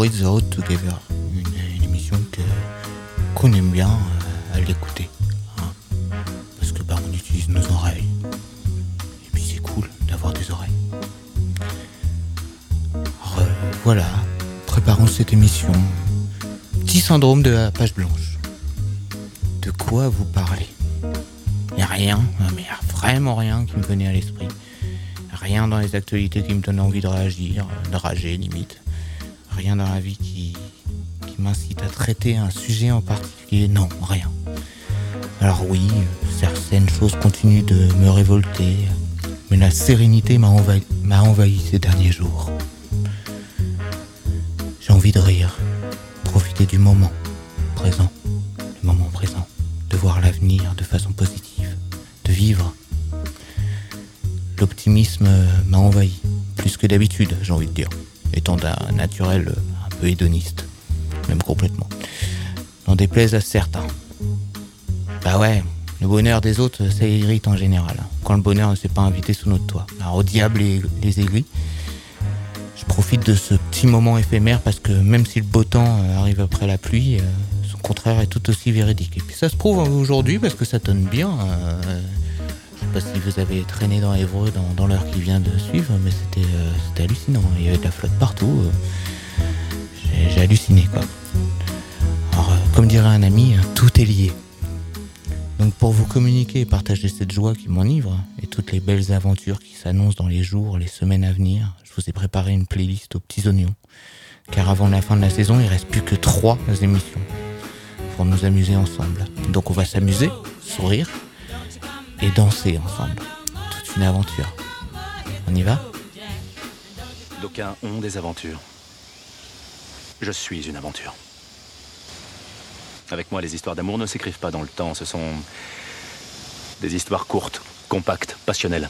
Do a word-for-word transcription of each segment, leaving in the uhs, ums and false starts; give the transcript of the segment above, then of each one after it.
With the Road Together, une, une émission que, qu'on aime bien euh, à l'écouter. Hein, parce que bah, on utilise nos oreilles. Et puis c'est cool d'avoir des oreilles. Alors, euh, voilà, préparons cette émission. Petit syndrome de la page blanche. De quoi vous parlez? Il n'y a rien, mais il n'y a vraiment rien qui me venait à l'esprit. Rien dans les actualités qui me donne envie de réagir, de rager limite. Rien dans la vie qui, qui m'incite à traiter un sujet en particulier. Non, rien. Alors oui, certaines choses continuent de me révolter, mais la sérénité m'a envahi, m'a envahi ces derniers jours. J'ai envie de rire, profiter du moment présent, le moment présent, de voir l'avenir de façon positive, de vivre. L'optimisme m'a envahi, plus que d'habitude, j'ai envie de dire, étant d'un naturel un peu hédoniste, même complètement. N'en déplaise à certains. Bah ouais, le bonheur des autres, ça irrite en général, quand le bonheur ne s'est pas invité sous notre toit. Alors au diable les, les aigris, je profite de ce petit moment éphémère parce que même si le beau temps arrive après la pluie, son contraire est tout aussi véridique. Et puis ça se prouve aujourd'hui parce que ça tonne bien. Euh, Je sais pas si vous avez traîné dans Évreux dans, dans l'heure qui vient de suivre, mais c'était, euh, c'était hallucinant. Il y avait de la flotte partout. Euh, j'ai, j'ai halluciné, quoi. Alors, euh, comme dirait un ami, tout est lié. Donc, pour vous communiquer et partager cette joie qui m'enivre et toutes les belles aventures qui s'annoncent dans les jours, les semaines à venir, je vous ai préparé une playlist aux petits oignons. Car avant la fin de la saison, il reste plus que trois émissions pour nous amuser ensemble. Donc, on va s'amuser, sourire et danser ensemble. Toute une aventure. On y va? D'aucuns ont des aventures. Je suis une aventure. Avec moi, les histoires d'amour ne s'écrivent pas dans le temps. Ce sont des histoires courtes, compactes, passionnelles.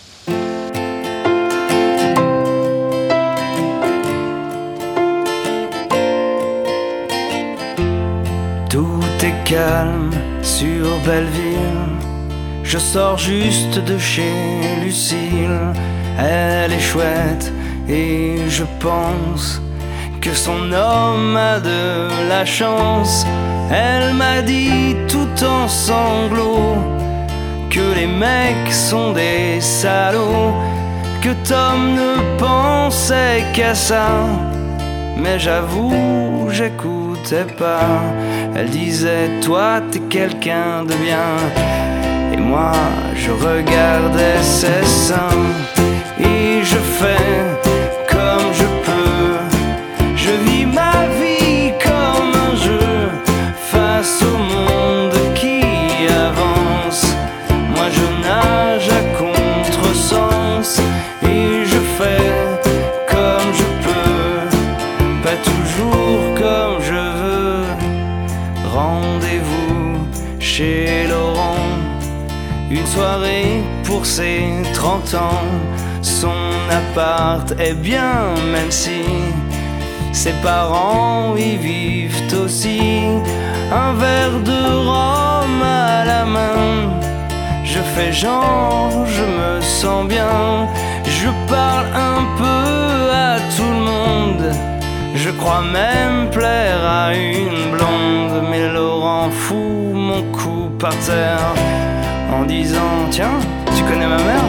Tout est calme sur Belleville. Je sors juste de chez Lucille. Elle est chouette et je pense que son homme a de la chance. Elle m'a dit tout en sanglots que les mecs sont des salauds, que Tom ne pensait qu'à ça. Mais j'avoue, j'écoutais pas. Elle disait toi t'es quelqu'un de bien. Et moi je regardais ses seins et je fais comme je peux. Je vis ma vie comme un jeu face au monde qui avance. Moi je nage à contresens et je fais comme je peux, pas toujours comme je veux. Rendez-vous chez Laurent, une soirée pour ses trente ans. Son appart est bien, même si ses parents y vivent aussi. Un verre de rhum à la main, je fais genre, je me sens bien. Je parle un peu à tout le monde, je crois même plaire à une blonde. Mais Laurent fout mon cou par terre en disant tiens, tu connais ma mère?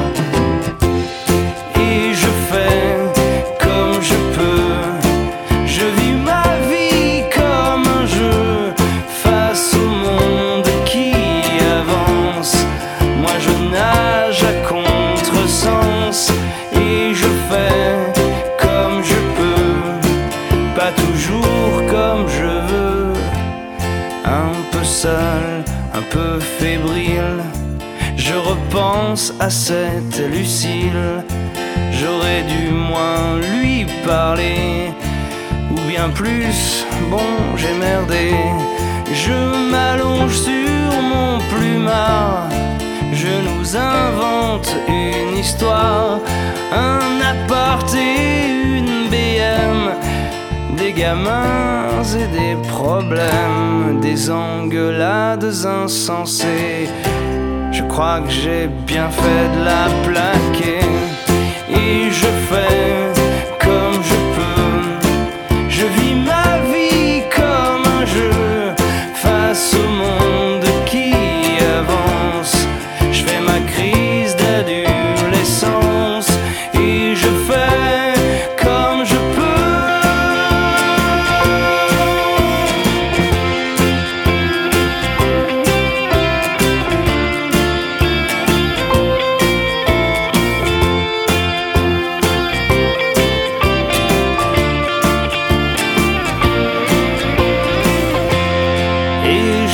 Et je fais comme je peux. Je vis ma vie comme un jeu face au monde qui avance. Moi je nage à contresens et je fais comme je peux, pas toujours comme je veux. Un peu seul, un peu fébrile, je repense à cette Lucille. J'aurais dû moins lui parler, ou bien plus, bon j'ai merdé. Je m'allonge sur mon plumard, je nous invente une histoire. Un appart et une B M, des gamins et des problèmes, des engueulades insensées. Je crois que j'ai bien fait de la plaquer. Et je fais comme je peux. Je vis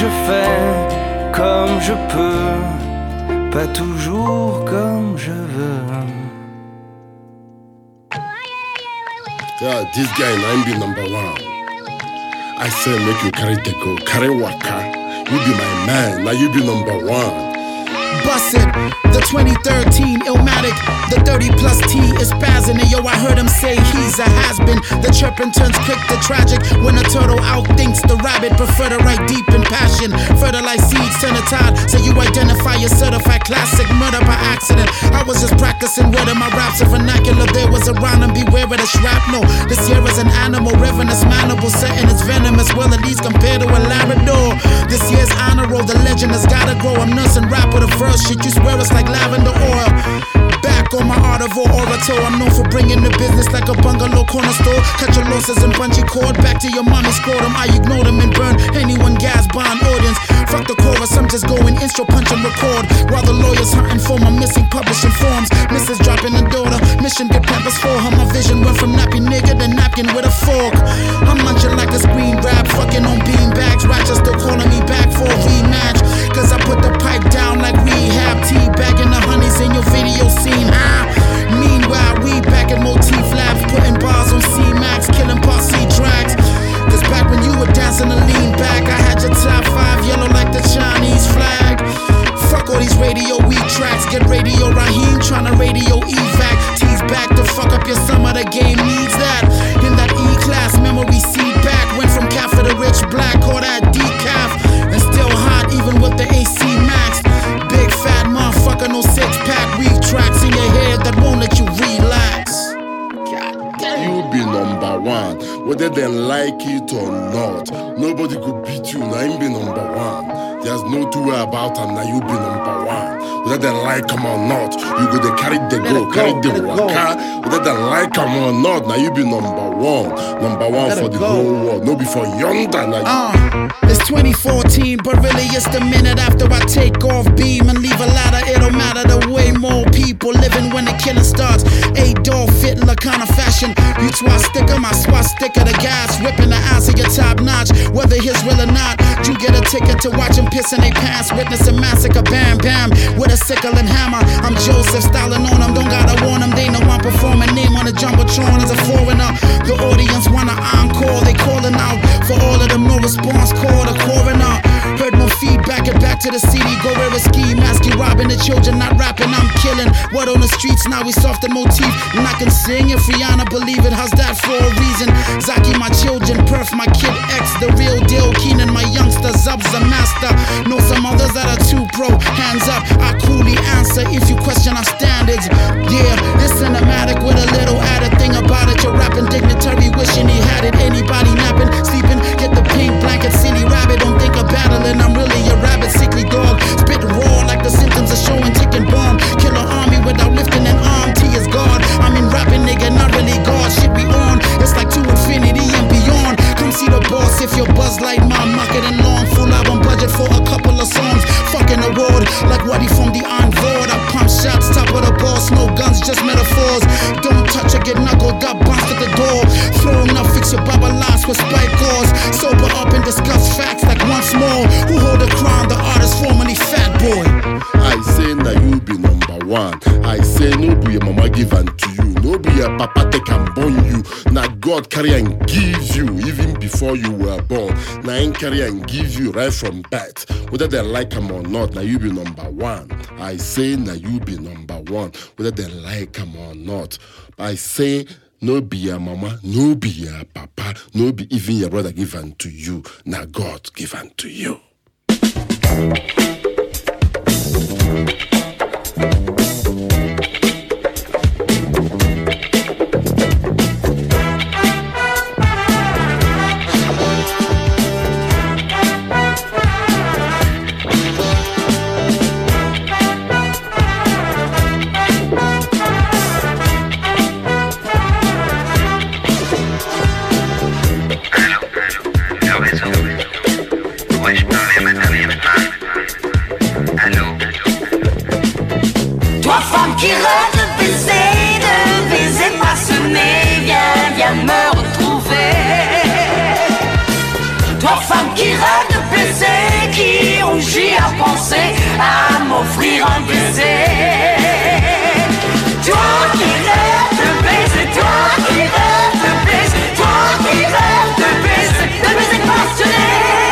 fais comme je peux, pas toujours comme je veux. Yeah, this guy now be number one. I say make you carry the go, carry waka. You be my man, now you be number one. Bust it, the twenty thirteen Illmatic, the thirty plus T is spazzing. And yo, I heard him say he's a has-been. The chirping turns quick to tragic when a turtle outthinks the rabbit. Prefer to write deep in passion, fertilize seeds, turn a tide. So you identify your certified classic, murder by accident. I was just practicing word in my raps and vernacular. There was a rhyme and beware of the shrapnel. This year is an animal, ravenous manimal, setting its venomous, well at least compared to a Labrador. This year's honor roll, the legend has gotta grow. I'm nursing rap with a first shit, you swear it's like lavender oil. Back on my art of orator, I'm known for bringing the business like a bungalow corner store. Cut your losses and bungee cord, back to your mommy scrotum. I ignore them and burn anyone gas bond audience. Fuck the chorus, I'm just going intro, punch and record. While the lawyers hunting for my missing publishing forms. Missus dropping a daughter, mission get pampers for her. My vision went from nappy nigga to napkin with a fork. I'm munching like a screen grab, fucking on bean bags. Ratchet still calling me back for a rematch. Cause I put the pipe down like rehab. Teabagging the honeys in your video scene, huh? Meanwhile, we back at Motif Labs, putting bars on C-Max, killing posse tracks. Cause back when you were dancing to lean back, I had your top five yellow like the Chinese flag. Fuck all these radio weak tracks, get radio Raheem tryna radio evac. Tease back to fuck up your summer, the game needs that. In that E-class, memory seed back. Went from cat for the rich black, call that decaf. And still hot even with the A C Max. Big fat motherfucker, no six pack. Weak tracks in your head that won't let you relax. You be number one, whether they like it or not. Nobody could beat you, now you be number one. There's no two way about it, now you be number one. Whether they like them or not, you go they carry the go, go, carry the waka. Whether they like them or not, now you be number one. Number one let for the go. Whole world, no be for yonder now. Uh, it's twenty fourteen, but really it's the minute after I take off beam and leave a ladder. It don't matter, the way more people living when the killing starts. Adolf Hitler kind of fashion. You swastika, my swastika, the gas ripping the ass of your top notch. Whether he's real or not, you get a ticket to watch him piss in they pants. Witness a massacre, bam, bam, with a sickle and hammer. I'm Joseph, styling on them, don't gotta warn them. They know I'm performing, name on the Jumbotron as a foreigner. The audience wanna encore, they calling out. For all of them, no response, call the coroner. Heard no feedback, get back to the city. Go wear a ski mask, you robbing the children, not rapping, I'm killing. What on the streets, now we soft and motif. And I can sing if Rihanna believe it, how's that for a reason? Zaki, my children, Perf, my kid X, the real deal. Keenan, my youngster, Zub's a master. Know some others that are too pro, hands up, I coolly answer if you question our standards. Yeah, it's cinematic with a little added thing about it. You're rapping dignitary, wishing he had it. Anybody napping, sleeping, get the pink blanket, silly rabbit. Don't think of battling, I'm really a rabbit, sickly dog. Spit raw like the symptoms of showing ticking bomb. Kill an army without lifting an arm, T is God. I mean rapping nigga, not really God. Shit we on, it's like to infinity and beyond. Come see the boss if you're buzz like my market and long. Full album budget for a couple of songs. Fucking award, like Waddy from the Envoy. I pump shots, top of the boss, no guns, just metaphors. Don't touch or get knuckled up, bounce at the door. Thrown up, fix your baba last with spike cores. Sober up and discuss facts like once more. Who hold the crown, the artist formerly Fat Boy. I say now you be number one. I say no be your mama give unto you. No be your papa take and born you. Now God carry and give you even before you were born. Now ain't carry and give you right from birth. Whether they like them or not, now you be number one. I say now you be number one. Whether they like them or not. I say no be your mama, no be your papa, no be even your brother give unto you. Now God give unto you. Qui rêve de baiser, de baiser passionné, viens, viens me retrouver. Toi femme qui rêve de baiser, qui j'y ai pensé à m'offrir un baiser. Toi qui rêves de baiser, toi qui rêves de baiser, toi qui rêves de baiser, de baiser passionné.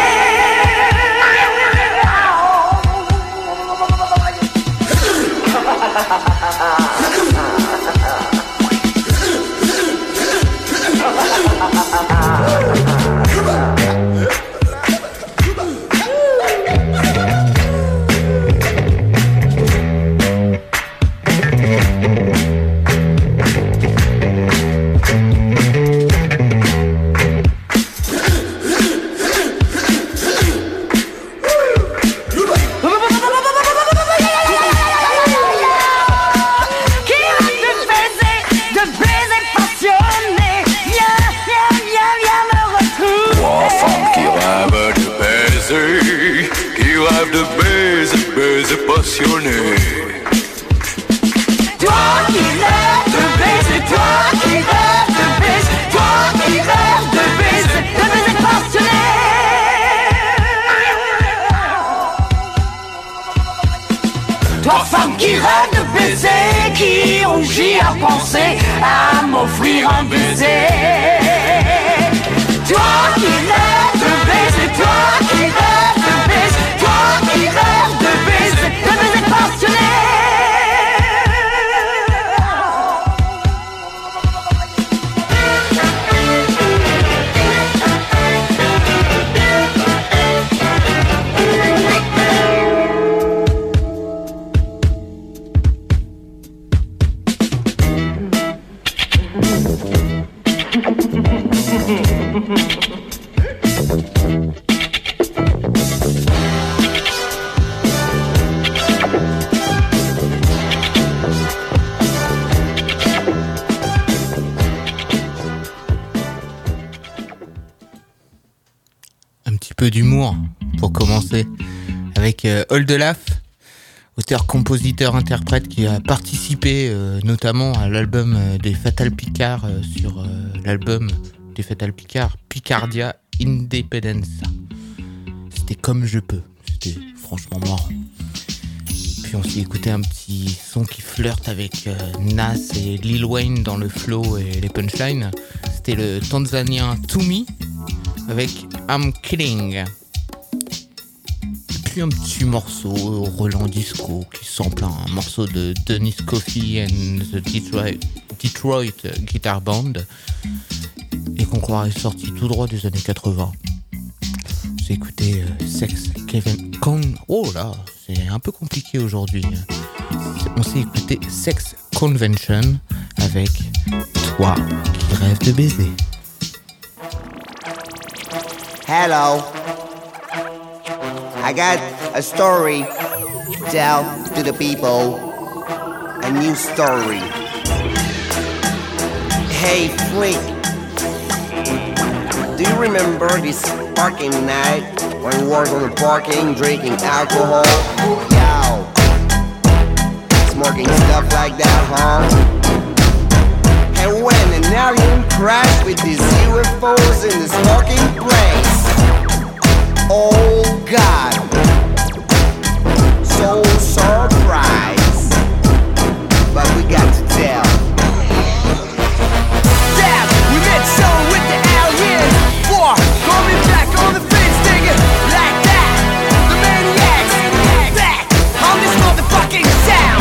Passionné. Toi qui rêves de baiser, toi qui rêves de baiser, toi qui rêves de baiser, de baiser passionné. Toi femme qui rêve de baiser, qui rougit à penser à m'offrir un baiser. Toi qui rêves de baiser, toi qui rêves de baiser, toi qui rêves de baiser, de baiser passionné. Peu d'humour pour commencer avec euh, Oldelaf, auteur-compositeur-interprète qui a participé euh, notamment à l'album euh, des Fatal Picard euh, sur euh, l'album des Fatal Picard Picardia Independenza. C'était comme je peux, c'était franchement marrant. Puis on s'est écouté un petit son qui flirte avec euh, Nas et Lil Wayne dans le flow et les punchlines. C'était le Tanzanien Tumi avec I'm Killing. Et puis un petit morceau Roland Disco qui sample un morceau de Dennis Coffey and the Detroit, Detroit Guitar Band et qu'on croirait sorti tout droit des années quatre-vingts. J'ai écouté euh, Sex Kevin Con. Oh là, c'est un peu compliqué aujourd'hui. On s'est écouté Sex Convention avec Toi qui rêves de baiser. Hello. I got a story to tell to the people. A new story. Hey, freak. Do you remember this parking night when we were on the parking, drinking alcohol? Yo. Smoking stuff like that, huh? And when an alien crashed with these U F Os in this fucking place. Oh God, so surprised, but we got to tell. Damn, we met someone with the aliens. War, coming back on the fence, digging like that. The maniacs, back on this motherfucking sound.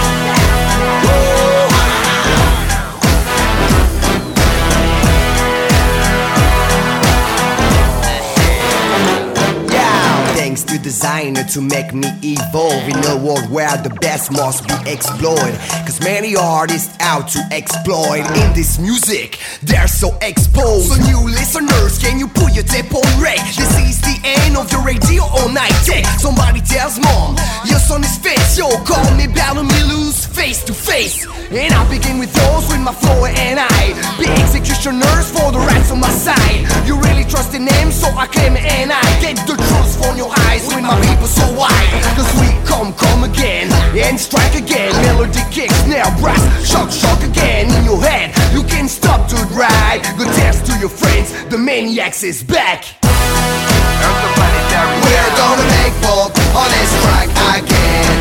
To designer to make me evolve in a world where the best must be explored. Cause many artists out to exploit in this music, they're so exposed. So new listeners, can you put your tape on rec? This is the end of the radio all night tech. Somebody tells mom, your son is fit. Yo, call me, battle me, lose face to face. And I begin with those with my flow and I be executioners for the rats on my side. You really trust in them, so I claim it and I get the truth from your eyes with my people so wide. Cause we come, come again and strike again. Melody kick, snare, brass, shock, shock again in your head. You can't stop to ride. Go test to your friends, the maniacs is back. Everybody We're gonna make folk on this track again.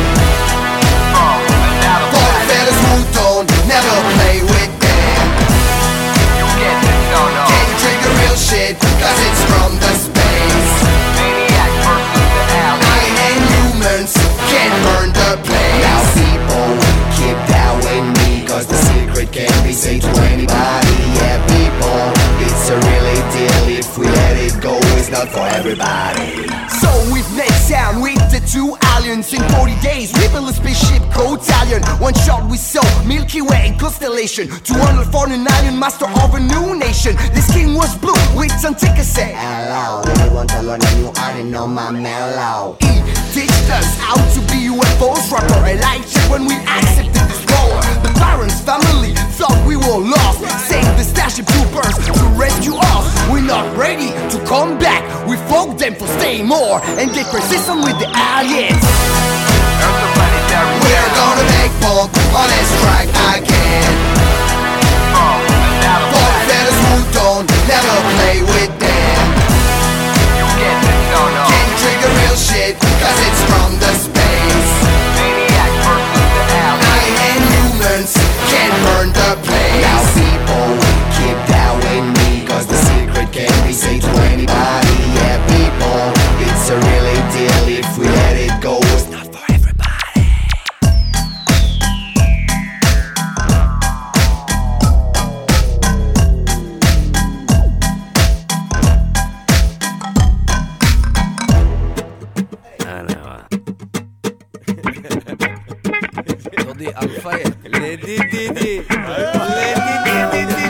Folk fellas who don't never play with them. Can't drink the real shit, cause it's from the space. Iron and humans can't burn the place. Now people keep doubting me, cause the secret can't be said to anybody. Yeah, people, it's a really deal. If we let it go, it's not for everybody. So we've made sound with the two aliens. In forty days we built a spaceship called Italian. One shot we saw Milky Way constellation. Two hundred forty-nine master of a new nation. This king was blue with Anticassette. Hello, anyone to learn a new art and know my mellow. He teached us how to be U F Os. Rapper Elijah when we accepted this role. The parents' family thought we were lost. Save the Starship Troopers to rescue us. We're not ready to come back. We fought them for staying more and get persistent with the aliens. We're gonna make folk on this track again. Folk fellas who don't never play with them. Can't drink the real shit, cause it's from the space. Iron and humans can't burn the place. Now people keep doubting me, cause the secret can't be said to anybody. Yeah, people, it's a really deal. If we let it go, it's not for everybody. Attendez, Alpha, les D D D, les D D D.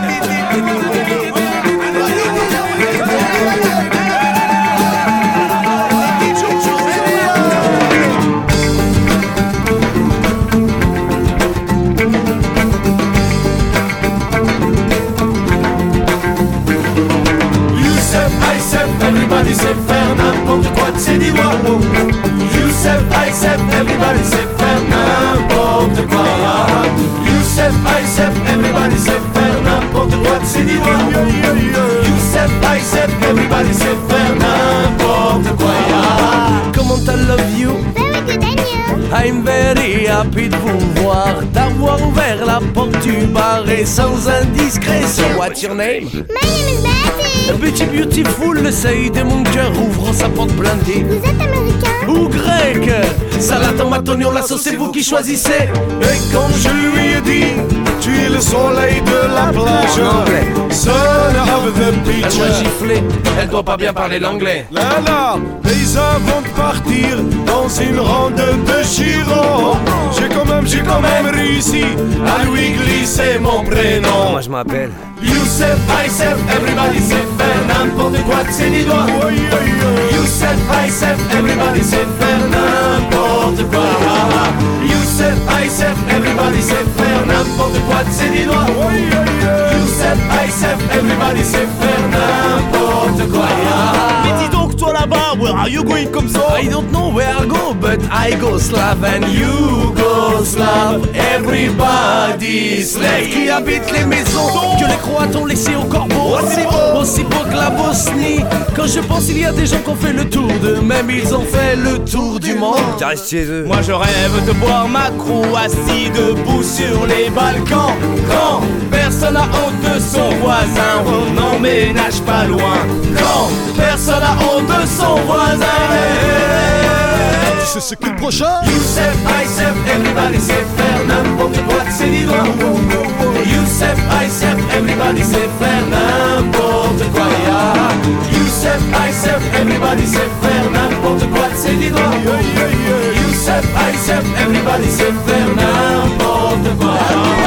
Everybody sait faire n'importe quoi de ses dix doigts. Youssef, Aïsef, everybody sait faire n'importe quoi. Youssef, Aïsef, everybody sait faire n'importe quoi de ses dix doigts. Youssef, Aïsef, everybody sait faire n'importe quoi. Comment I love you? Very good, and you? I'm very happy de vous voir, d'avoir ouvert la porte du bar et sans indiscrétion. What's your name? My name is Betty. Betty Beautiful, le seuil de mon cœur ouvrant sa porte blindée. Vous êtes américain? Ou grec? Salade, tomate, oignon, la sauce, c'est vous qui choisissez. Et quand je lui ai dit, tu es le soleil de la plage, son of the beach. Elle m'a giflé, elle doit pas bien parler l'anglais. Là là, mais avant de partir dans une ronde de Giro, j'ai quand même, j'ai quand même réussi à lui glisser mon prénom. Moi je m'appelle Youssef, Aïsef, everybody sait faire n'importe quoi de ses dix doigts. Youssef, Aïsef, everybody sait faire n'importe quoi. Youssef, Aïsef, everybody sait faire n'importe quoi de ses dix doigts. Youssef, Aïsef, everybody sait faire n'importe quoi. Mais dis donc toi là-bas, where are you going comme ça? I don't know where I go, but I go Slav and you go Slav. Everybody's slave. Qui habite les maisons que les Croates ont laissées au corbeau. Aussi beau, aussi beau que la Bosnie. Quand je pense il y a des gens qui ont fait le tour d'eux-mêmes, ils ont fait le tour du monde. Reste chez eux. Moi je rêve de boire ma crew assis debout sur les Balkans. Quand personne n'a honte de son voisin, on n'emménage pas loin. Quand personne n'a honte de son voisin. Tu sais ce qu'est le prochain? Youssef, Aïsef, everybody sait faire n'importe quoi de ses dix doigts. Youssef, Aïsef, everybody sait faire n'importe quoi. Youssef, Aïsef, everybody sait faire n'importe quoi de ses dix doigts. Youssef, Aïsef, everybody sait faire n'importe quoi.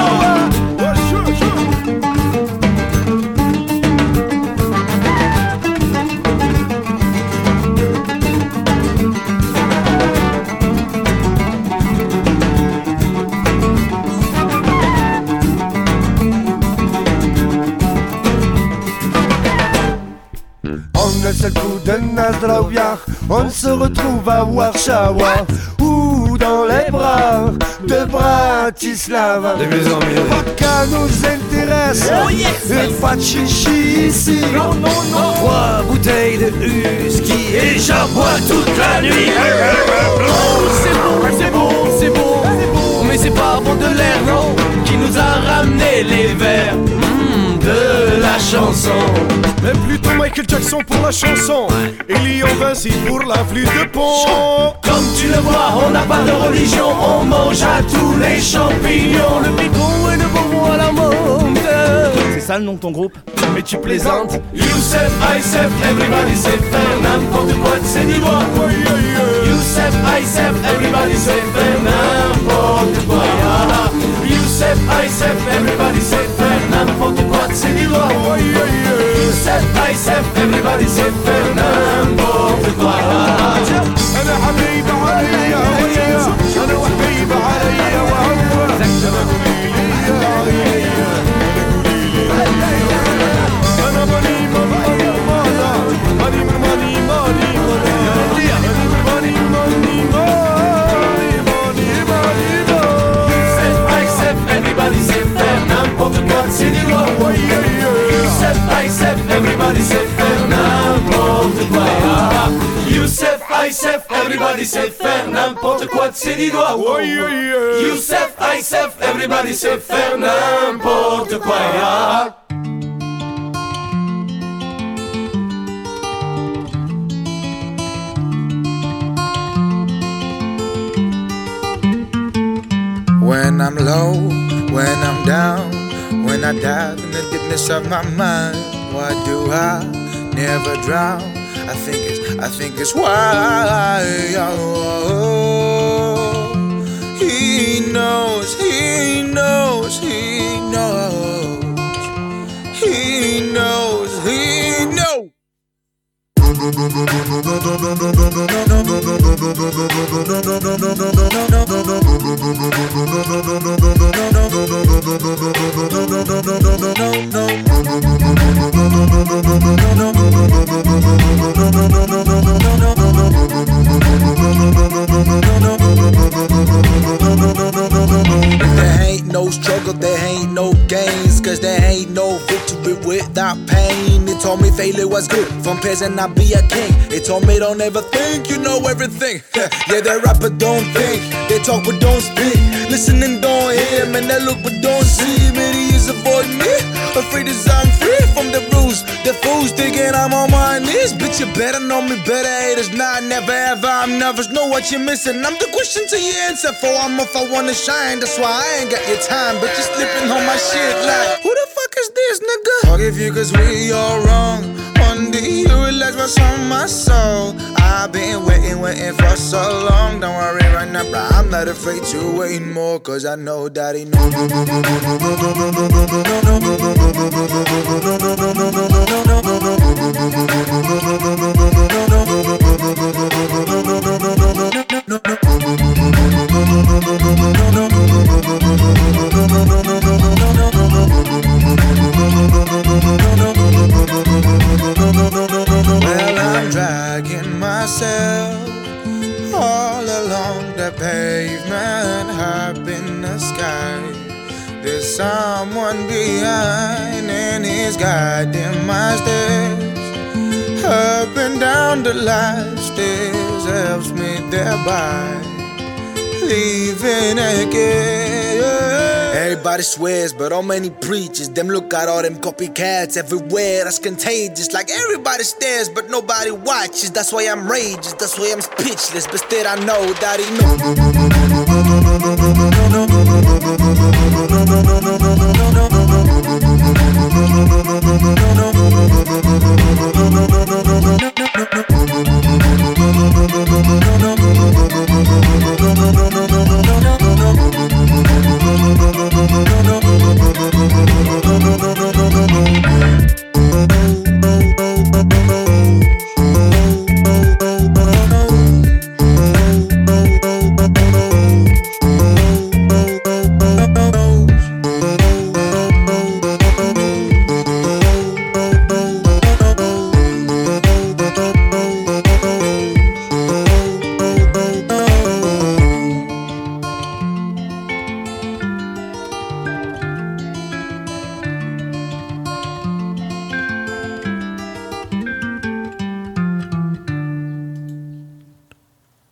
En un seul coup de Nazdravia, on se retrouve à Warszawa ou dans les bras de Bratislava. De mieux en mieux. Vodka nous intéresse, Oh yes. et pas de chichi ici. Non, non, non. Trois bouteilles de whisky et et j'aboie toute la nuit. Oh, c'est bon, c'est bon, c'est bon, mais c'est pas bon de l'air, non, qui nous a ramené les vers mm, de la chanson. Mais plutôt Michael Jackson pour la chanson et Lyon Vinci pour la flûte de Pan. Comme tu le vois, on n'a pas de religion, on mange à tous les champignons. Le picon et le bonbon à la menthe. C'est ça le nom de ton groupe? Mais tu plaisantes. Youssef, Aïsef, everybody sait faire n'importe quoi de ses doigts. Youssef, Aïsef, everybody sait faire n'importe quoi. Youssef, Aïsef, everybody sait faire n'importe quoi de ses doigts. Youssef, Aïsef, everybody sait faire n'importe quoi. أنا حبيب عليا ويا أنا وحبيب عليا وهو أنا قولي لي أنا بني ماني مالا بني ماني ماني ماني بني ماني ماني ماني ماني Youssef, Aïsef, everybody sait faire n'importe quoi de ses doigts. Youssef, Aïsef, everybody sait faire n'importe quoi. Youssef, Aïsef, everybody sait faire n'importe quoi de ses doigts. Youssef, Aïsef, everybody sait faire n'importe quoi. When I'm low, when I'm down, when I dive in the deepness of my mind, why do I never drown? I think it's, I think it's why. Oh, he knows, he knows, he knows, he knows, he knows. There ain't no struggle, there ain't no gains, cause there ain't no victory without pain. They told me failure was good, from peasant I be a king. They told me don't ever think you know everything. Yeah, they rap but don't think, they talk but don't speak. Listen and don't hear, man, they look but don't see. Many years avoid me, afraid as I'm free from the rules. The fools thinking I'm on my knees. Bitch, you better know me better, haters. Nah, never ever, I'm nervous, know what you're missing. I'm the question to your answer, for I'm if I wanna shine. That's why I ain't got your time, but you slipping on my shit like, who the fuck is this, nigga? Forgive you cause we all wrong. One day you realize what's on my soul. I've been waiting, waiting for so long. Don't worry right now, bro, I'm not afraid to wait more, cause I know that he knows. Well, I'm dragging myself all along the pavement, up in the sky. There's someone behind and he's guiding my steps. Up and down the life stairs helps me thereby leaving again. Everybody swears, but how many preachers? Them look at all them copycats everywhere. That's contagious, like everybody stares, but nobody watches. That's why I'm rageous, that's why I'm speechless. But still I know that he knows.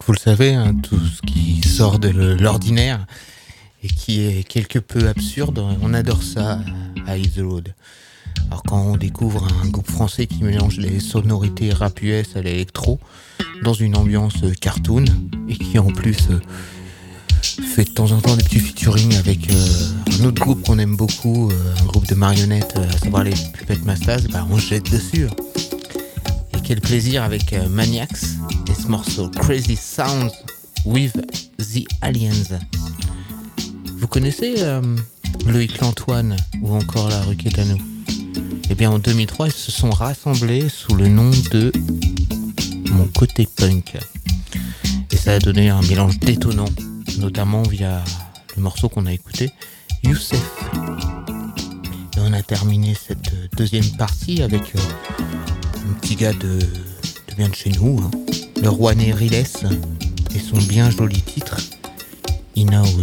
Vous le savez, hein, tout ce qui sort de l'ordinaire et qui est quelque peu absurde, on adore ça à Hit the Road. Alors quand on découvre un groupe français qui mélange les sonorités rap U S à l'électro dans une ambiance cartoon et qui en plus euh, fait de temps en temps des petits featuring avec euh, un autre groupe qu'on aime beaucoup, euh, un groupe de marionnettes, euh, à savoir les Puppet Masters, bah on se jette dessus. Et quel plaisir avec euh, Maniacs et ce morceau Crazy Sounds with the Aliens. Vous connaissez euh, Loïc Lantoine ou encore la rue Quétano? Eh bien en deux mille trois, ils se sont rassemblés sous le nom de Mon Côté Punk. Et ça a donné un mélange détonnant, notamment via le morceau qu'on a écouté, Youssef. Et on a terminé cette deuxième partie avec euh, un petit gars de, de bien de chez nous, hein, le Rouennais Riles, et son bien joli titre, He Knows.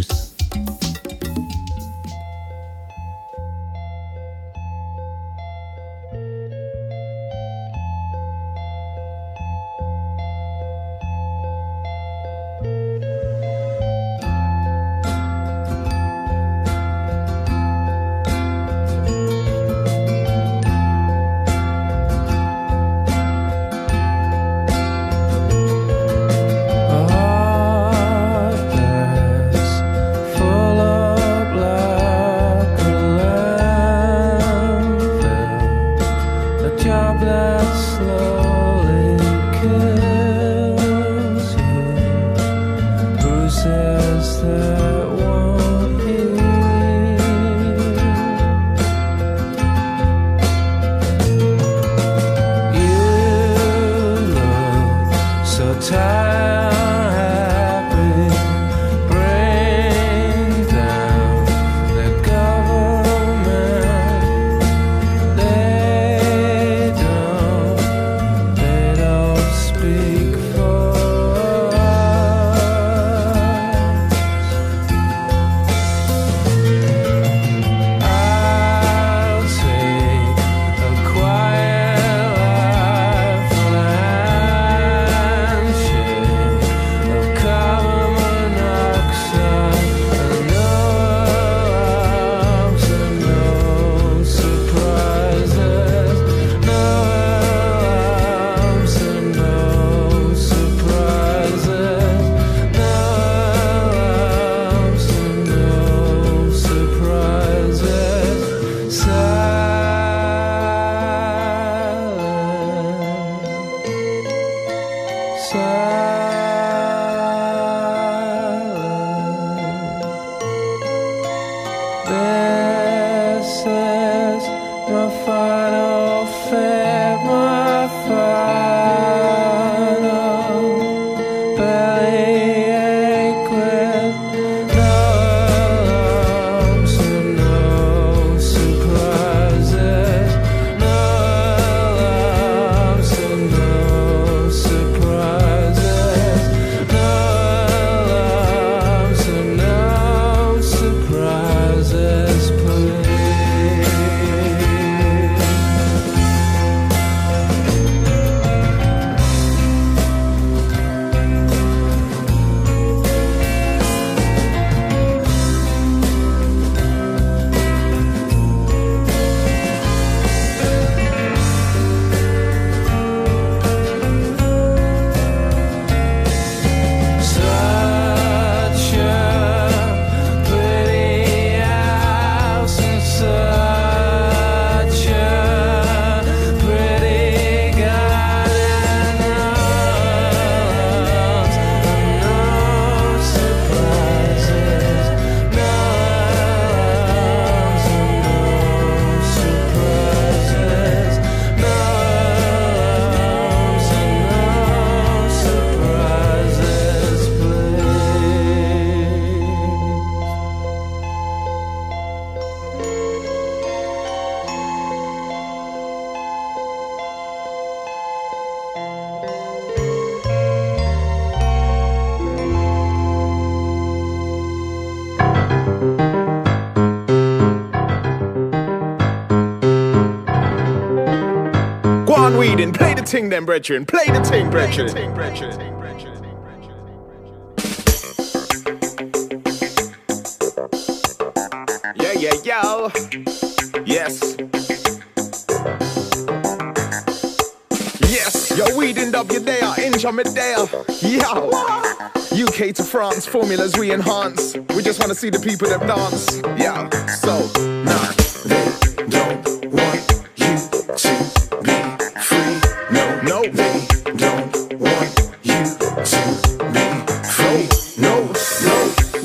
Weeding, play the ting then, brethren, play the ting, brethren. yeah, yeah, yo. Yes. Yes, yo, we didn't up your day, inch on me there. Yo. U K to France, formulas we enhance. We just wanna see the people that dance. Yeah, so, nah, they don't want you to be free. No, no, they don't want you to be free. No, no,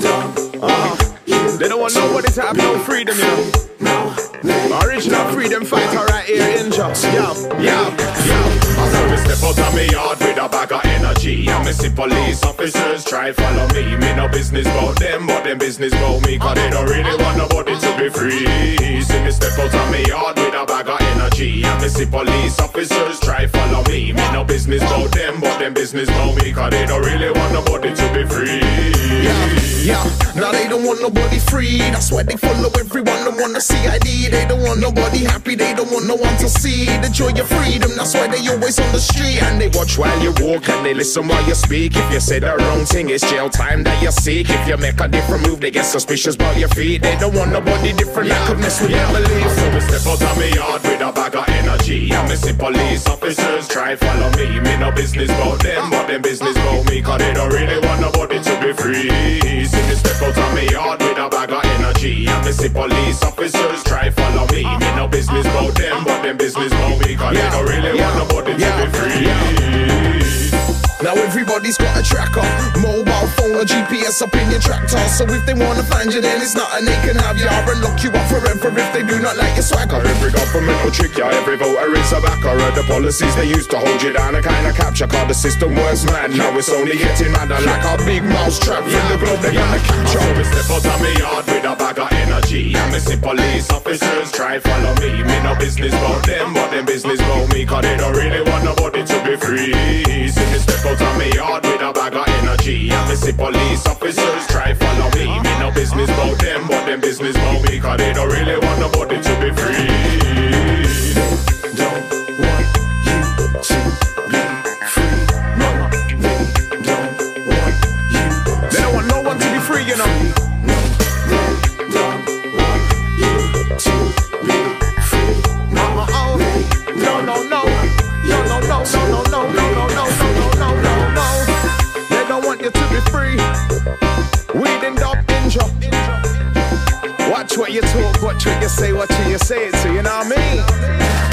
no, uh, they don't want nobody to have no freedom, you know. No, original freedom fighter right here in Jobs. Yo, yo, yo. So we step out of me yard with a bag of energy. And me see police officers try follow me. Me no business about them, but them business about me. Cause they don't really want nobody to be free. See me step out of me yard with a bag of energy. And me see police officers try follow me. Me no business about them, but them business about me. Cause they don't really want nobody to be free. Yeah, yeah, now they don't want nobody free. That's why they follow everyone, they want a C I D. They don't want nobody happy, they don't want no one to see the joy of freedom. That's why they always on the street. And they watch while you walk and they listen while you speak. If you say the wrong thing, it's jail time that you seek. If you make a different move, they get suspicious about your feet. They don't want nobody different that could mess with yeah, their beliefs. yeah. So we step out of me yard with a bag of energy. And me see police officers try follow me. Me no business about them, but them business about me. Cause they don't really want nobody to be free. See me step out of me yard with a bag of energy. And me see police officers try follow me. Me no business about them, but them business about me. Cause Yeah, they don't really yeah, want nobody to yeah, be free. yeah. Now everybody's got a tracker, mobile phone or G P S up in your tractor. So if they wanna find you, then it's nothing they can have you or lock you up forever if they do not like your swagger. Every government will trick you, every voter is a backer. The policies they used to hold you down a kind of capture. Cause the system was mad, now it's only getting madder. Like a big mouse trap in the globe they gonna capture. So we step out of me yard with a bag of energy. And me see police officers try follow me. Me no business about them, but them business about me. Cause they don't really want nobody to be free. See me step out of me yard with a bag of energy. And me see police officers try follow me. Me no business about them, but them business about me. Cause they don't really want nobody to be free. They don't want you to be free. No, they don't want you. They don't want no one to be free, you know. No, they don't want you to be free. No, oh, no, no, no, no, no, no, no, no, no, no, no, no, no, no, no, no. They don't want you to be free. Weed and up injure. Watch what you talk, watch what you say, watch who you say it to, you know what I mean?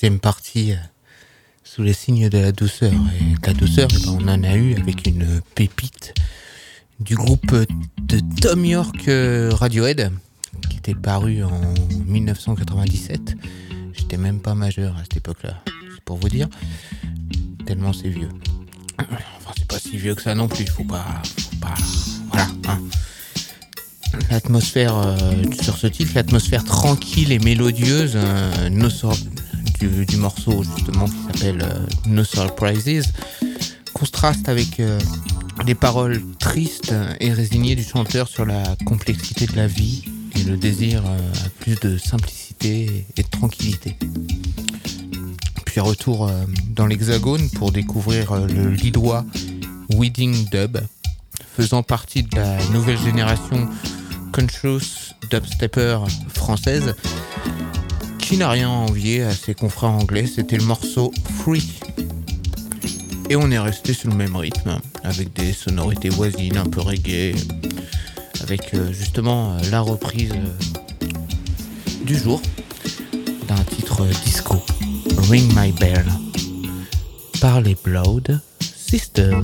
deuxième partie euh, sous les signes de la douceur. Et de la douceur, eh ben, on en a eu avec une pépite du groupe de Tom York euh, Radiohead, qui était paru en dix-neuf cent quatre-vingt-dix-sept. J'étais même pas majeur à cette époque-là, c'est pour vous dire, tellement c'est vieux. Enfin, c'est pas si vieux que ça non plus, faut pas... Faut pas voilà, hein. L'atmosphère euh, sur ce titre, l'atmosphère tranquille et mélodieuse euh, no sur, du, du morceau justement qui s'appelle euh, No Surprises, contraste avec euh, les paroles tristes et résignées du chanteur sur la complexité de la vie et le désir euh, à plus de simplicité et de tranquillité. Puis retour euh, dans l'Hexagone pour découvrir euh, le Lillois Wedding Dub, faisant partie de la nouvelle génération conscious dubstepper française, qui n'a rien à envier à ses confrères anglais. C'était le morceau Free. Et on est resté sur le même rythme, avec des sonorités voisines, un peu reggae, avec euh, justement euh, la reprise euh, du jour d'un titre euh, disco, Ring My Bell, par les Blood Sisters.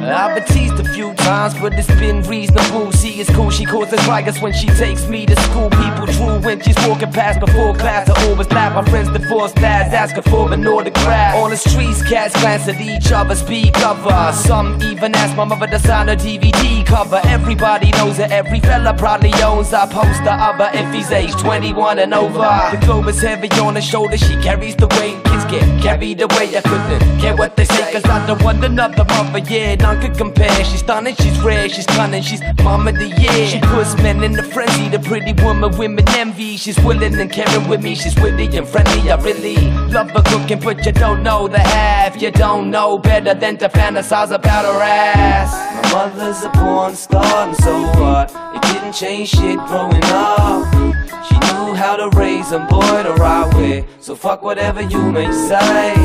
I've been teased a few times, but it's been reasonable. She is cool, she causes riots when she takes me to school. People drool when she's walking past before class. I always laugh, my friends divorced dads asking for an autograph. On the streets, cats glance at each other, speak of her. Some even ask my mother to sign a D V D cover. Everybody knows that every fella probably owns a poster of her if he's age twenty-one and over. The globe is heavy on her shoulder, she carries the weight. Kids get carried away, I couldn't care what they say, cause I don't want another mother, yeah, none could compare. She's stunning, she's rare, she's cunning, she's mom of the year. She puts men in a frenzy, the pretty woman women envy. She's willing and caring with me, she's witty and friendly. I really love her cooking, but you don't know the half. You don't know better than to fantasize about her ass. My mother's a porn star, and so what? It didn't change shit growing up. She knew how to raise a boy to ride with, so fuck whatever you may say.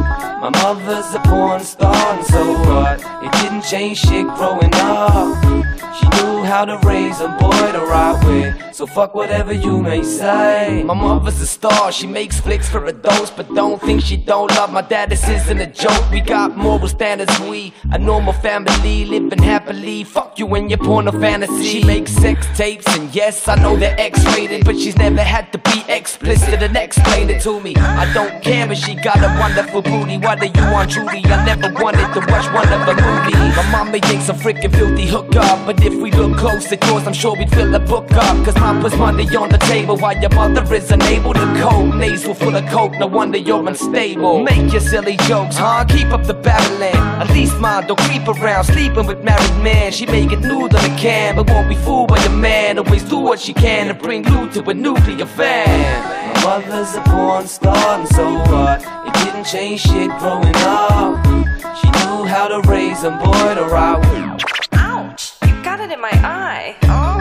My mother's a porn star, and so what? It didn't change shit growing up. She knew how to raise a boy to ride with, so fuck whatever you may say. My mother's a star, she makes flicks for adults, but don't think she don't love my dad, this isn't a joke. We got moral standards, we a normal family, living happily. Fuck you and your porno fantasy. She makes sex tapes, and yes, I know they're X-rated, but she's never had to be explicit and explain it to me. I don't care if she got a wonderful booty. Why do you want Judy? I never wanted to watch one of her movies. My mama ain't some freaking filthy hookup, but if we look close at yours, I'm sure we'd fill the book up. Cause mom puts money on the table while your mother is unable to cope. Nasal full of coke, no wonder you're unstable. Make your silly jokes, huh? Keep up the battling. At least mine don't creep around, sleeping with married men. She make it nude on the can, but won't be fooled by your man. Always do what she can to bring loot to a nuclear fan. My mother's a porn star, and so what? It didn't change shit growing up. She knew how to raise a boy to ride with. Ouch! You got it in my eye. Oh.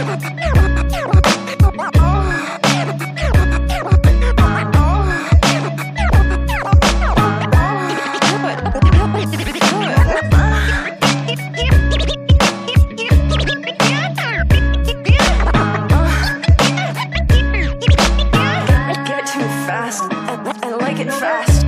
Give it to me fast. I, I like it fast.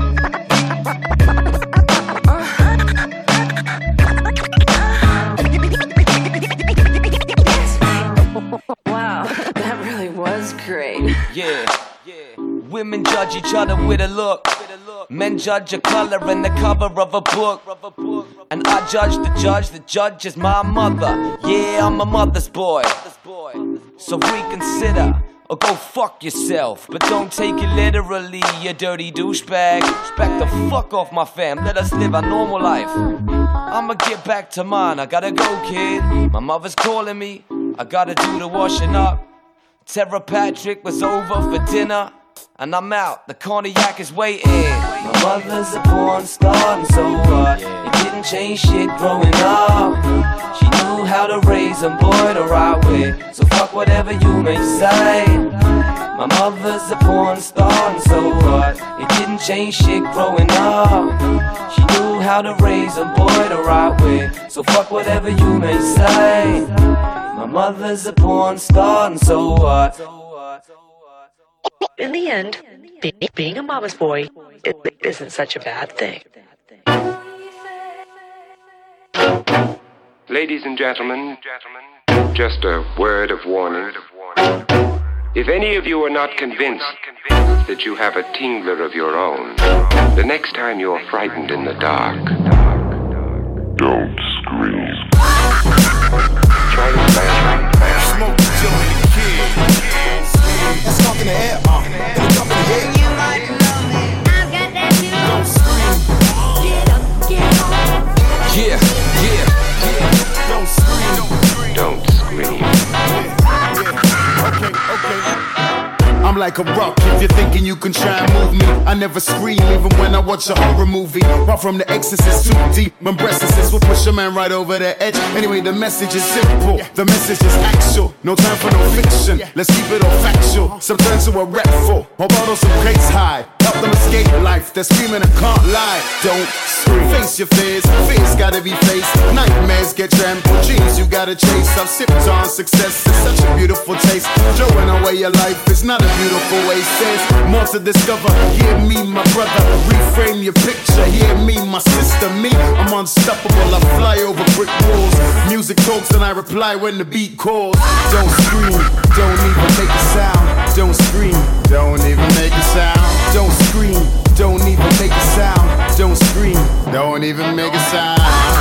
Wow, that really was great. Yeah, yeah. Women judge each other with a look. Men judge a color and the cover of a book. And I judge the judge, the judge is my mother. Yeah, I'm a mother's boy. So reconsider or go fuck yourself. But don't take it literally, you dirty douchebag. Back the fuck off my fam, let us live our normal life. I'ma get back to mine, I gotta go, kid. My mother's calling me, I gotta do the washing up. Tara Patrick was over for dinner, and I'm out, the cognac is waiting. My mother's a porn star, and so what? It didn't change shit growing up. She knew how to raise a boy to ride with, so fuck whatever you may say. My mother's a porn star, and so what? It didn't change shit growing up. She knew how to raise a boy to ride with, so fuck whatever you may say. My mother's a porn star, and so what? In the end, be- being a mama's boy it isn't such a bad thing. Ladies and gentlemen, just a word of warning. If any of you are not convinced that you have a tingler of your own, the next time you're frightened in the dark, don't scream. Try to stand right. Smoke the joint in the kid. Let's talk in the air, uh, in the cup in the air. You might love me. I've got that too. Don't scream. Get up, get up. Yeah, yeah, yeah. Don't scream. Don't scream. Yeah. Okay, okay. I'm like a rock, if you're thinking you can try and move me. I never scream, even when I watch a horror movie. Apart from The Exorcist, too deep, my breasts will push a man right over the edge. Anyway, the message is simple, the message is actual. No time for no fiction, let's keep it all factual. Some turn to a rap for, or bottle some crates high. help them escape life. They're screaming and can't lie. Don't scream. Face your fears, fears gotta be faced. Nightmares get trampled, dreams you gotta chase. I've sipped on success, it's such a beautiful taste. Throwing away your life is not a beautiful waste. There's more to discover. Hear me, my brother. Reframe your picture. Hear me, my sister. Me, I'm unstoppable. I fly over brick walls. Music talks and I reply when the beat calls. Don't scream, don't even make a sound. Don't scream, don't even make a sound. Don't scream, don't even make a sound. Don't scream, don't even make a sound.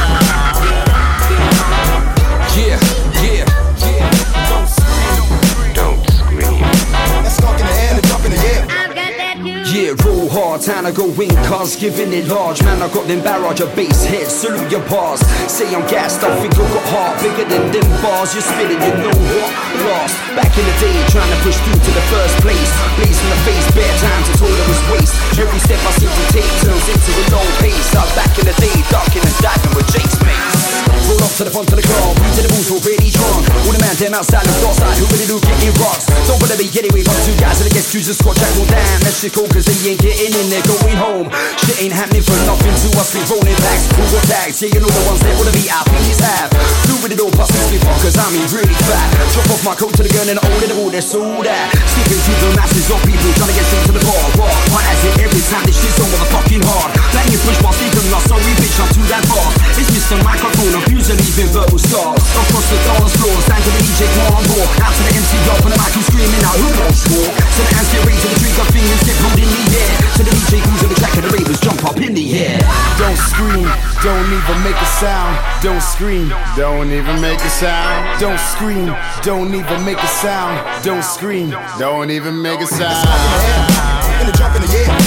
Yeah, yeah, yeah. Don't scream, don't scream. Let's talk in the air, let's talk in the air. Yeah, roll hard, time to go in, cars giving it large. Man, I got them barrage of bass heads, salute your bars. Say I'm gassed, I think I got heart bigger than them bars. You're spitting, you know what? Lost. Back in the day, trying to push through to the first place. Blaze in the face, bare times, it's all that was waste. Every step I seem to take turns into a long pace. I'm back in the day, darking and diving with Jake's mates. Roll off to the front of the car, we to the booth already drunk. All the man them outside the door side, who really do getting rocks. Don't wanna be anyway, but two guys and I guess cruisers squad jack all down. That shit cool cause they ain't getting in, they're going home. Shit ain't happening for nothing to us, we rolling packs, Google tags. Yeah, you know the ones that all the V I Ps have. Do with it all, plus me fuck cause I mean really fat. Drop off my coat to the gun and all in the wall, that's all that. Sticking to the masses of people trying to get straight to the bar. What? Why as it every time this shit's so motherfucking hard. Banging push while speaking, not sorry bitch, I'm too damn far. It's Mister Microphone, I'm using leaving verbal stars. Across the dance floor, stand to the D J, more on board. Out to the M C, up on the mic, who's screaming out, who won't score? So the hands get raised to the trigger, fingers get pulled in the air. To the D J, who's on the track of the ravers, jump up in the air. Don't scream, don't even make a sound. Don't scream, don't even make a sound. Don't scream, don't even make a sound. Don't scream, don't even make a sound. In the jump in the air.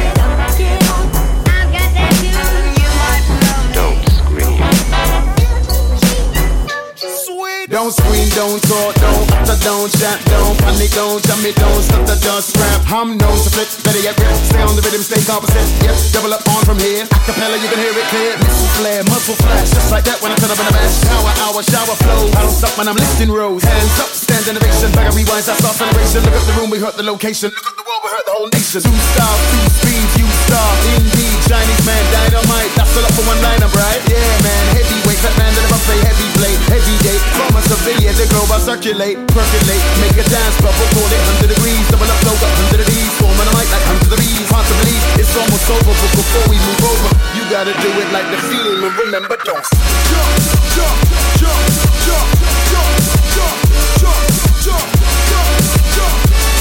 Don't scream, don't talk, don't utter, don't chant, don't panic, don't jam it, don't stutter, just rap. I'm known to flip, better yet rip. Stay on the rhythm, stay composite. Yep, double up on from here. Acapella, you can hear it clear. Missile flare, muzzle flash, just like that when I turn up in a mash. Power hour, shower flow. I don't stop when I'm lifting rows. Hands up, stand innovation. Bag of rewinds, that's our celebration. Look up the room, we hurt the location. Look up the world, we hurt the whole nation. Two stars, two speeds, you star. Indeed, Chinese man, dynamite. That's all up for one liner, right? Yeah, man, heavyweight, fat man to the buffet, heavy blade, heavy day. Severe, the globe I circulate, percolate, make a dance bubble, call it one hundred degrees, double up, low up, one hundred of these, form on the mic like hundreds of bees, hard to believe, it's almost over, but before we move over, you gotta do it like the feeling, and remember, don't jump, jump, jump, jump, jump, jump, jump, jump, jump, jump,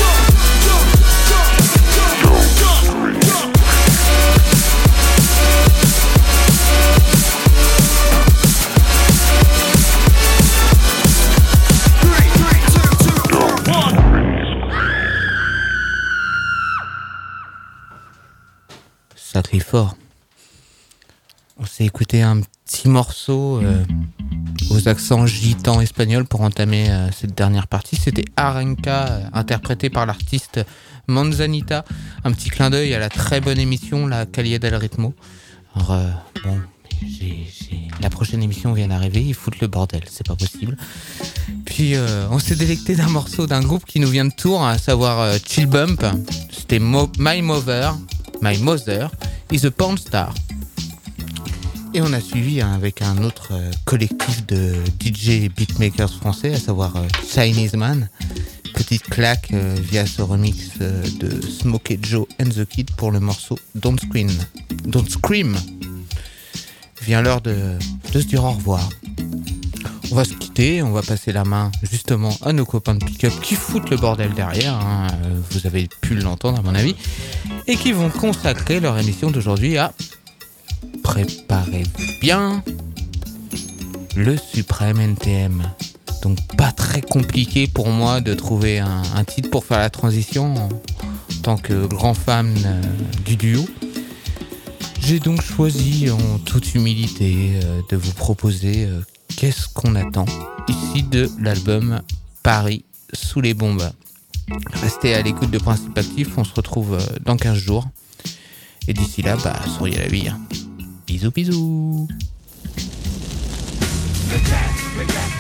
Ça crie fort. On s'est écouté un petit morceau euh, aux accents gitans espagnols pour entamer euh, cette dernière partie. C'était Arenca, euh, interprété par l'artiste Manzanita. Un petit clin d'œil à la très bonne émission, la Calle del Ritmo. Alors, euh, bon, j'ai, j'ai... la prochaine émission vient d'arriver, ils foutent le bordel, c'est pas possible. Puis, euh, on s'est délecté d'un morceau d'un groupe qui nous vient de Tours, à savoir euh, Chill Bump. C'était Mo- My Mother. My Mother is a Porn Star. Et on a suivi hein, avec un autre euh, collectif de D J beatmakers français, à savoir euh, Chinese Man. Petite claque euh, via ce remix euh, de Smokey Joe and the Kid pour le morceau Don't Scream. Don't Scream. Vient l'heure de, de se dire au revoir. On va se quitter, on va passer la main justement à nos copains de pick-up qui foutent le bordel derrière, hein, vous avez pu l'entendre à mon avis, et qui vont consacrer leur émission d'aujourd'hui à préparez-vous bien le suprême N T M. Donc pas très compliqué pour moi de trouver un, un titre pour faire la transition en, en tant que grand fan euh, du duo. J'ai donc choisi en toute humilité euh, de vous proposer euh, Qu'est-ce qu'on attend ici de l'album Paris sous les bombes. Restez à l'écoute de Principe Actif, on se retrouve dans quinze jours. Et d'ici là, bah, souriez la vie. Bisous, bisous. The cat, the cat.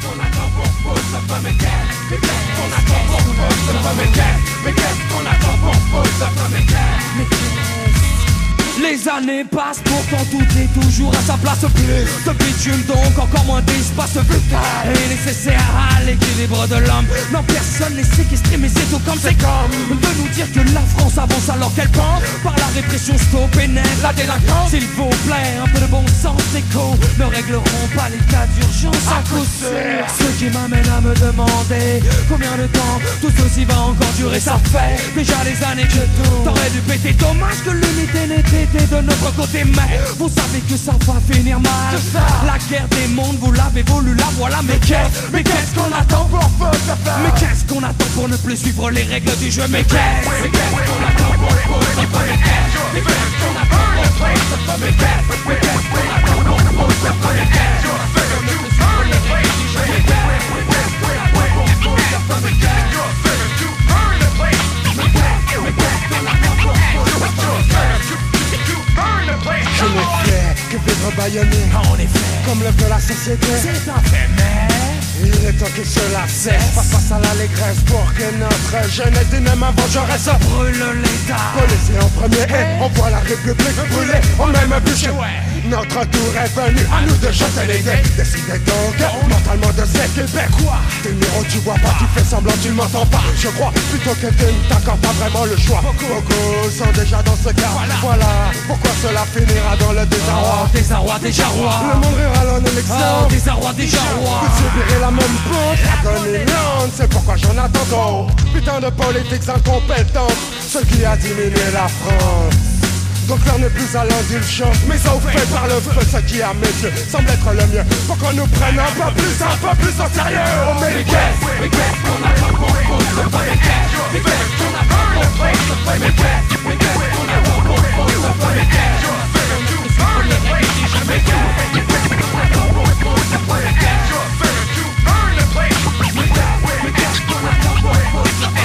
qu'est-ce qu'on attend pour foutre le feu? Mais qu'est-ce, mais qu'est-ce qu'on attend pour foutre le feu? Mais qu'est-ce, mais qu'est-ce qu'on attend pour foutre le feu? Mais qu'est-ce, mais qu'est-ce. Les années passent, pourtant tout est toujours à sa place. Plus de bitume, donc encore moins d'espace vital est nécessaire à l'équilibre de l'homme. Non, personne n'est séquestré, mais c'est tout comme c'est comme de nous dire que la France avance alors qu'elle pense par la répression stop et net la délinquance. S'il vous plaît, un peu de bon sens, les cons ne régleront pas les cas d'urgence à coup sûr. Ce qui m'amène à me demander combien de temps tout ceci va encore durer. Ça fait déjà des années que tout t'aurais dû péter. Dommage que l'unité n'était de notre côté, mais vous savez que ça va finir mal. La guerre des mondes, vous l'avez voulu, la voilà. Mais qu'est-ce, mais qu'est-ce qu'on attend pour faire? Mais qu'est-ce qu'on attend pour ne plus suivre les règles du jeu? Mais qu'est-ce, mais qu'est-ce qu'on attend pour faire? Mais qu'est-ce, mais qu'est-ce qu'on attend pour faire? Mais qu'est-ce, mais qu'est-ce qu'on attend pour faire? Mais qu'est-ce, ne plus suivre les règles du jeu? Mais qu'est-ce, mais qu'est-ce qu'on attend pour faire? Mais qu'est-ce, mais qu'est-ce qu'on attend pour faire? Je ne fais que vivre bâillonné. En effet, comme l'œuvre de la société. C'est un fait, mais il est temps que cela cesse. Face face à l'allégresse pour que notre jeunesse du même avant Jaurès brûle l'État. Policier en premier et on voit la République brûler au même bûcher. Notre tour est venu, à nous de chanter les dés. Décidez donc mentalement de s'équiper. Quoi? Tes numéros tu vois pas, tu fais semblant tu m'entends pas. Je crois plutôt que tu ne t'accordes pas vraiment le choix. Beaucoup sont déjà dans ce cas. Voilà, voilà pourquoi cela finira dans le désarroi. Oh, désarroi, déjà roi. Le monde rural en élection. Oh, désarroi, déjà roi. Vous subirez la même pente, l'agonie lente. C'est pourquoi j'en attends trop. Putain de politiques incompétentes, ce qui a diminué la France. Donc l'heure n'est plus à l'indulgence, mais au fait par le feu, ce qui à mes yeux semble être le mieux. Pour qu'on nous prenne un peu plus, un peu plus au sérieux. Oh mais qu'est-ce, mais qu'est-ce qu'on attend pour foutre le feu? Mais qu'est-ce, mais qu'est-ce qu'on attend pour foutre le feu? Mais qu'est-ce, mais qu'est-ce qu'on attend pour foutre le feu? Mais qu'est-ce, mais qu'est-ce, mais qu'est-ce qu'on attend pour foutre le feu? Mais qu'est-ce, mais qu'est-ce qu'on attend pour foutre le feu?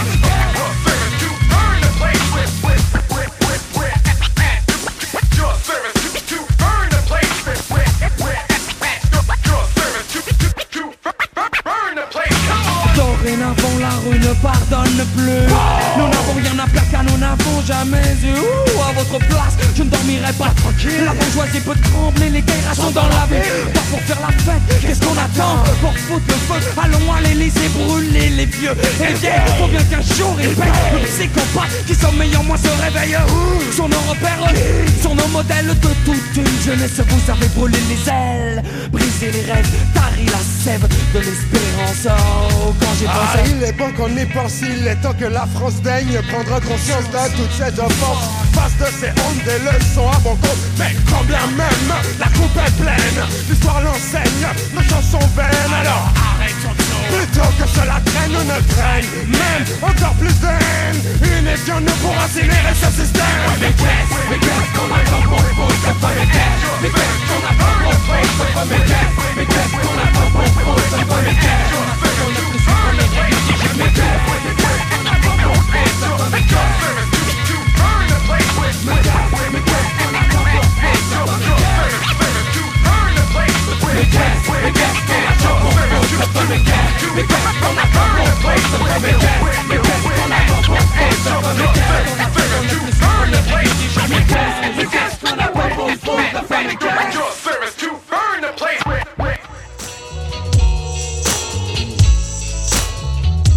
Dorénavant la rue ne pardonne plus. Nous n'avons rien à plaquer, nous n'avons jamais eu. Ouh, à votre place, je ne dormirai pas tranquille. La bourgeoisie peut trembler, les guerres sont dans la vie. Pas pour faire la fête, qu'est-ce qu'on attend? Pour foutre le feu, allons à l'Élysée brûler les vieux et les vieilles. Faut bien qu'un jour ils payent. Le psychopathe qui sommeille en moi se réveille. Sont nos repères, sont nos modèles de toute une jeunesse. Vous avez brûlé les ailes, brisé les rêves, tari la sève de l'espérance. Oh, quand j'ai pensé. Ah, il est bon qu'on y pense, il est temps que la France daigne prendre conscience de toutes ces offenses. Face de ces hontes, des leçons à bon compte. Mais quand bien même la coupe est pleine, l'histoire l'enseigne, nos chansons vaines. Alors arrêtons tout. Plutôt que cela traîne, on ne traîne même encore plus de haine. Unifions-nous pour incinérer ce système. Mais qu'est-ce, mais qu'est-ce qu'on attend pour foutre le feu? Mais qu'est-ce, mais qu'est-ce qu'on attend pour foutre le feu? Mais qu'est-ce, mais qu'est-ce qu'on attend pour foutre le feu? Mais qu'est-ce qu'on attend pour ne plus suivre les règles du jeu? Mais qu'est-ce, mais qu'est-ce qu'on attend pour foutre le feu? Mais qu'est-ce, mais qu'est-ce qu'on attend pour foutre le feu? Mais qu'est-ce, mais qu'est-ce qu'on attend pour foutre le feu? Mais qu'est-ce, mais qu'est-ce